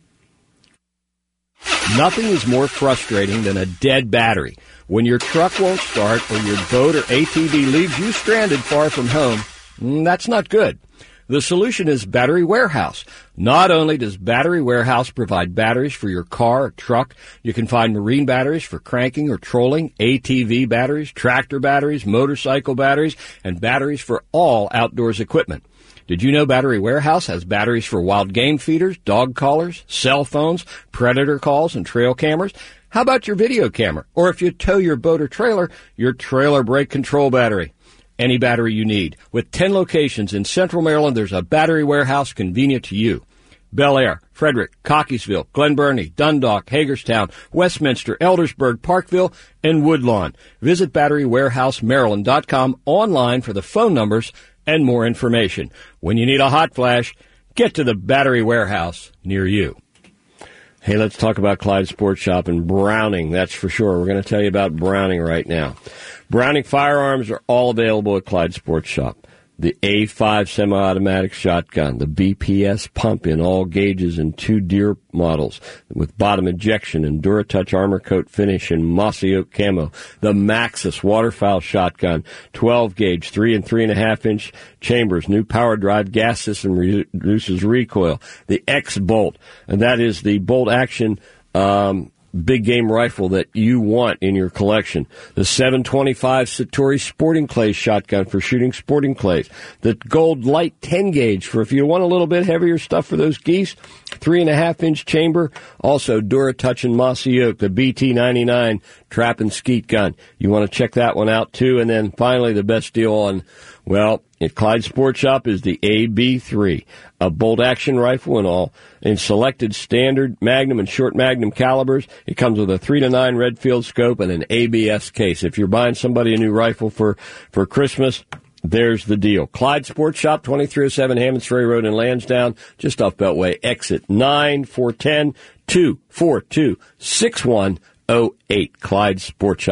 Nothing is more frustrating than a dead battery. When your truck won't start or your boat or ATV leaves you stranded far from home, that's not good. The solution is Battery Warehouse. Not only does Battery Warehouse provide batteries for your car or truck, you can find marine batteries for cranking or trolling, ATV batteries, tractor batteries, motorcycle batteries, and batteries for all outdoors equipment. Did you know Battery Warehouse has batteries for wild game feeders, dog collars, cell phones, predator calls, and trail cameras? How about your video camera? Or if you tow your boat or trailer, your trailer brake control battery. Any battery you need. With 10 locations in Central Maryland, there's a Battery Warehouse convenient to you. Bel Air, Frederick, Cockeysville, Glen Burnie, Dundalk, Hagerstown, Westminster, Eldersburg, Parkville, and Woodlawn. Visit BatteryWarehouseMaryland.com online for the phone numbers and more information. When you need a hot flash, get to the Battery Warehouse near you. Hey, let's talk about Clyde Sports Shop and Browning, that's for sure. We're going to tell you about Browning right now. Browning firearms are all available at Clyde Sports Shop. The A5 semi-automatic shotgun, the BPS pump in all gauges and 2 Deer models with bottom ejection and DuraTouch armor coat finish in mossy oak camo. The Maxus waterfowl shotgun, 12 gauge, 3 and 3.5 inch chambers, new power drive gas system reduces recoil. The X-Bolt, and that is the bolt action big game rifle that you want in your collection. The 725 Satori Sporting Clays shotgun for shooting sporting clays. The Gold Light 10 gauge for if you want a little bit heavier stuff for those geese. 3.5 inch chamber. Also DuraTouch and Mossy Oak. The BT99 trap and skeet gun. You want to check that one out too. And then finally the best deal on, well, at Clyde Sports Shop is the AB3, a bolt-action rifle and all, in selected standard Magnum and short Magnum calibers. It comes with a 3-9 Redfield scope and an ABS case. If you're buying somebody a new rifle for Christmas, there's the deal. Clyde Sports Shop, 2307 Hammonds Ferry Road in Lansdowne, just off Beltway, exit 9, 410-242-6108. Clyde Sports Shop.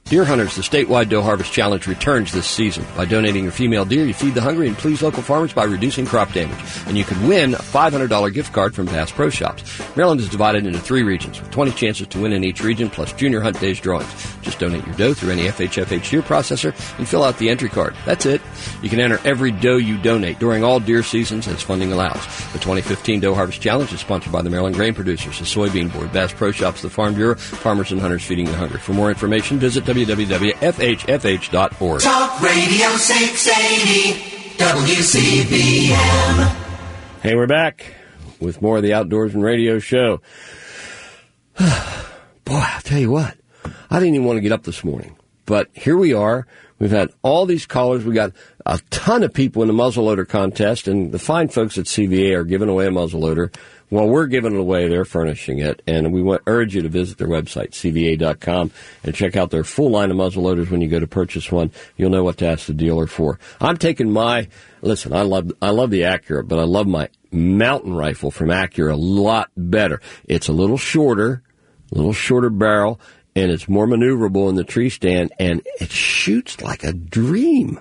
Deer Hunters, the statewide doe harvest challenge returns this season. By donating a female deer, you feed the hungry and please local farmers by reducing crop damage. And you can win a $500 gift card from Bass Pro Shops. Maryland is divided into 3 regions with 20 chances to win in each region plus Junior Hunt Days drawings. Just donate your doe through any FHFH deer processor and fill out the entry card. That's it. You can enter every doe you donate during all deer seasons as funding allows. The 2015 Doe Harvest Challenge is sponsored by the Maryland Grain Producers, the Soybean Board, Bass Pro Shops, the Farm Bureau, Farmers and Hunters Feeding the Hungry. For more information, visit www.fhfh.org. Talk Radio 680 WCBM. Hey, we're back with more of the Outdoors and Radio Show. Boy, I'll tell you what, I didn't even want to get up this morning, but here we are. We've had all these callers. We got a ton of people in the muzzleloader contest, and the fine folks at CVA are giving away a muzzleloader. Well, we're giving it away. They're furnishing it, and we urge you to visit their website, cva.com, and check out their full line of muzzleloaders. When you go to purchase one, you'll know what to ask the dealer for. I'm taking listen, I love the Acura, but I love my mountain rifle from Acura a lot better. It's a little shorter barrel, and it's more maneuverable in the tree stand, and it shoots like a dream.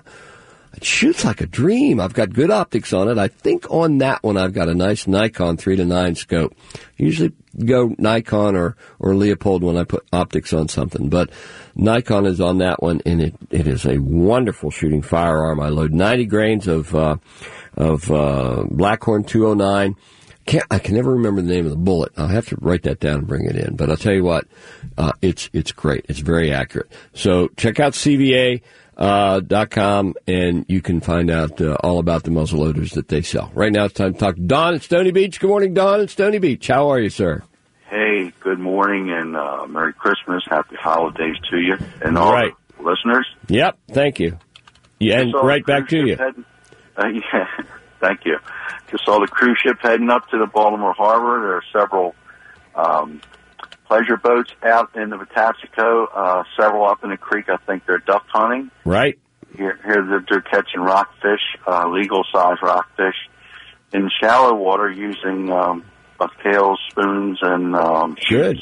I've got good optics on it. I think on that one I've got a nice Nikon 3-9 scope. Usually go Nikon or Leopold when I put optics on something, but Nikon is on that one, and it is a wonderful shooting firearm. I load 90 grains of Blackhorn 209. I can never remember the name of the bullet. I'll have to write that down and bring it in. But I'll tell you what, it's great. It's very accurate. So check out CVA.com, and you can find out all about the muzzleloaders that they sell. Right now it's time to talk to Don at Stony Beach. Good morning, Don at Stony Beach. How are you, sir? Hey, good morning, and Merry Christmas, Happy Holidays to you, and all the listeners. Yep, thank you. Yeah, and right back to you. Yeah, thank you. Just saw the cruise ship heading up to the Baltimore Harbor. There are several pleasure boats out in the Patapsco, several up in the creek. I think they're duck hunting. Right. Here they're catching rockfish, legal-size rockfish, in shallow water using bucktails, spoons, and Good.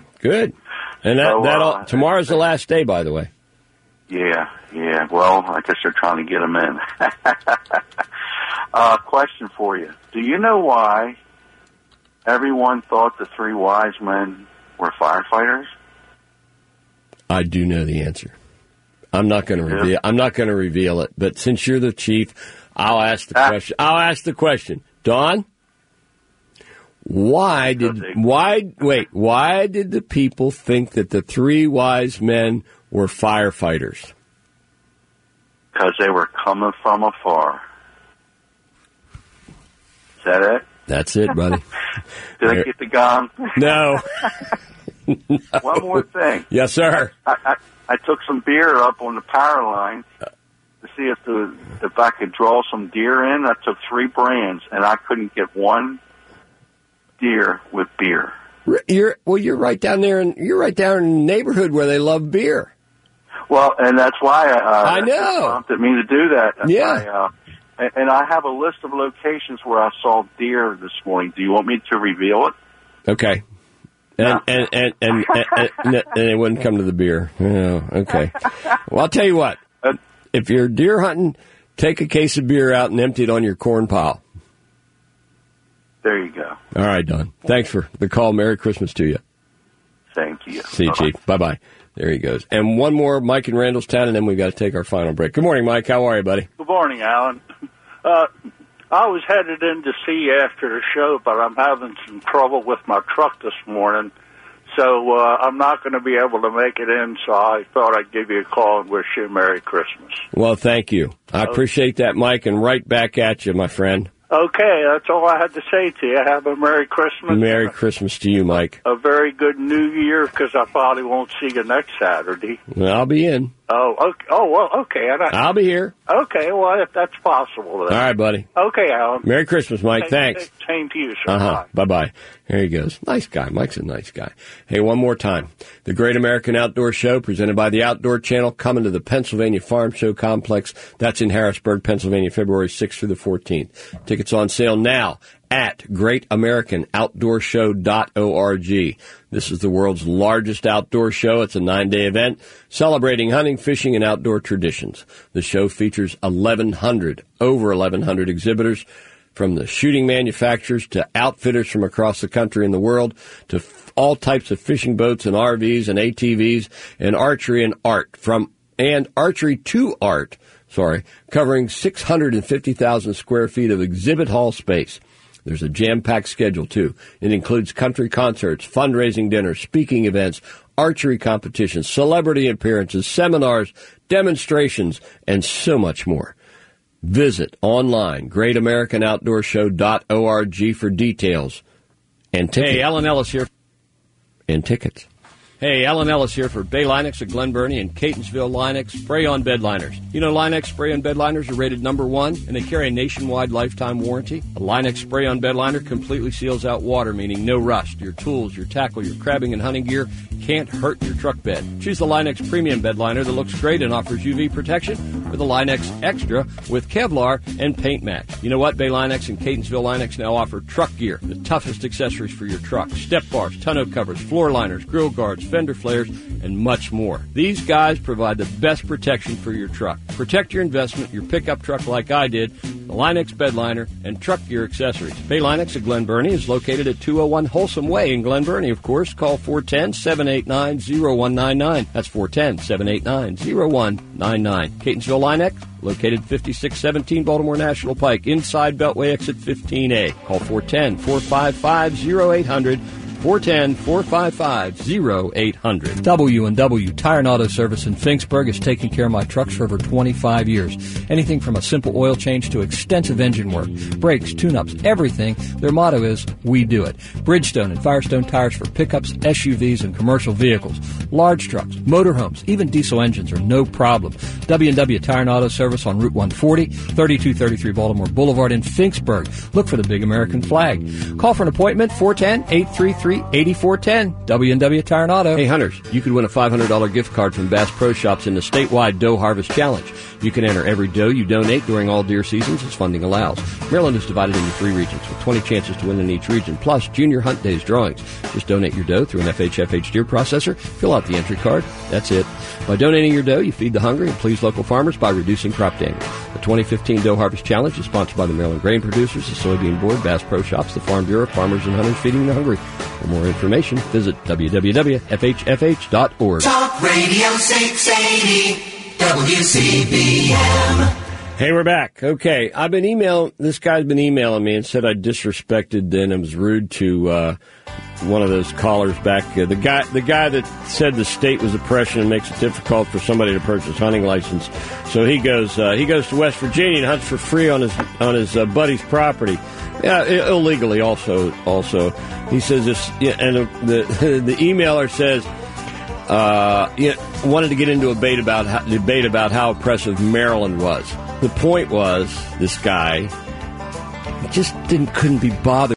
And tomorrow's the last day, by the way. Yeah. Well, I guess they're trying to get them in. Question for you. Do you know why everyone thought the 3 wise men were firefighters? I do know the answer. I'm not going to reveal it, but since you're the chief, I'll ask the question. Don, why did the people think that the 3 wise men were firefighters? Because they were coming from afar. Is that it? That's it, buddy. Did I get the gong? No. One more thing. Yes, sir. I took some beer up on the power line to see if I could draw some deer in. I took 3 brands, and I couldn't get one deer with beer. You're right down there, and you're right down in the neighborhood where they love beer. Well, and that's why I know prompted me to do that. Yeah. And I have a list of locations where I saw deer this morning. Do you want me to reveal it? Okay. And they wouldn't come to the beer. Oh, okay. Well, I'll tell you what. If you're deer hunting, take a case of beer out and empty it on your corn pile. There you go. All right, Don. Thanks for the call. Merry Christmas to you. Thank you. See you, Chief. Bye-bye. There he goes. And one more, Mike in Randallstown, and then we've got to take our final break. Good morning, Mike. How are you, buddy? Good morning, Alan. I was headed in to see you after the show, but I'm having some trouble with my truck this morning, so I'm not going to be able to make it in, so I thought I'd give you a call and wish you a Merry Christmas. Well, thank you. I appreciate that, Mike, and right back at you, my friend. Okay, that's all I had to say to you. Have a Merry Christmas. Merry Christmas to you, Mike. A very good New Year, because I probably won't see you next Saturday. Well, I'll be in. Oh, okay. Oh, well, okay. I'll be here. Okay, well, if that's possible. Then. All right, buddy. Okay, Alan. Merry Christmas, Mike. Thanks. Same to you, sir. Bye-bye. There he goes. Nice guy. Mike's a nice guy. Hey, one more time. The Great American Outdoor Show, presented by the Outdoor Channel, coming to the Pennsylvania Farm Show Complex. That's in Harrisburg, Pennsylvania, February 6th through the 14th. Tickets on sale now at GreatAmericanOutdoorShow.org. This is the world's largest outdoor show. It's a 9-day event celebrating hunting, fishing, and outdoor traditions. The show features over 1,100 exhibitors, from the shooting manufacturers to outfitters from across the country and the world, to all types of fishing boats and RVs and ATVs, and archery and art, archery to art, covering 650,000 square feet of exhibit hall space. There's a jam-packed schedule, too. It includes country concerts, fundraising dinners, speaking events, archery competitions, celebrity appearances, seminars, demonstrations, and so much more. Visit online, greatamericanoutdoorshow.org for details and tickets. Hey, Alan Ellis here. And tickets. Hey, Alan Ellis here for Bay Linux of Glen Burnie and Catonsville Linux Spray-On Bed Liners. You know Linux Spray-On Bed Liners are rated #1, and they carry a nationwide lifetime warranty. A Linux Spray-On Bed Liner completely seals out water, meaning no rust. Your tools, your tackle, your crabbing and hunting gear can't hurt your truck bed. Choose the Linux Premium Bed Liner that looks great and offers UV protection, or the Linux Extra with Kevlar and paint match. You know what? Bay Linux and Catonsville Linux now offer truck gear, the toughest accessories for your truck. Step bars, tonneau covers, floor liners, grill guards, fender flares, and much more. These guys provide the best protection for your truck. Protect your investment, your pickup truck like I did, the Linux Bed Liner, and truck gear accessories. Bay Linux of Glen Burnie is located at 201 Wholesome Way in Glen Burnie, of course. Call 410-789-0199. That's 410-789-0199. Catonsville Linux, located 5617 Baltimore National Pike, inside Beltway exit 15A. Call 410-455-0800. 410-455-0800. W&W Tire and Auto Service in Finksburg has taken care of my trucks for over 25 years. Anything from a simple oil change to extensive engine work, brakes, tune-ups, everything. Their motto is, we do it. Bridgestone and Firestone tires for pickups, SUVs, and commercial vehicles. Large trucks, motorhomes, even diesel engines are no problem. W&W Tire and Auto Service on Route 140, 3233 Baltimore Boulevard in Finksburg. Look for the big American flag. Call for an appointment, 410-833-8410. W&W Tire and Auto. Hey, hunters, you could win a $500 gift card from Bass Pro Shops in the statewide Doe Harvest Challenge. You can enter every doe you donate during all deer seasons as funding allows. Maryland is divided into 3 regions with 20 chances to win in each region, plus Junior Hunt Days drawings. Just donate your doe through an FHFH deer processor, fill out the entry card. That's it. By donating your doe, you feed the hungry and please local farmers by reducing crop damage. The 2015 Doe Harvest Challenge is sponsored by the Maryland Grain Producers, the Soybean Board, Bass Pro Shops, the Farm Bureau, Farmers and Hunters Feeding the Hungry. For more information, visit www.fhfh.org. Talk Radio 680 WCBM. Hey, we're back. Okay, this guy's been emailing me and said I disrespected and was rude to one of those callers back. The guy that said the state was oppression and makes it difficult for somebody to purchase hunting license. So he goes to West Virginia and hunts for free on his buddy's property. Yeah, illegally also. He says this, and the emailer says, wanted to get into a debate about how oppressive Maryland was. The point was, this guy just couldn't be bothered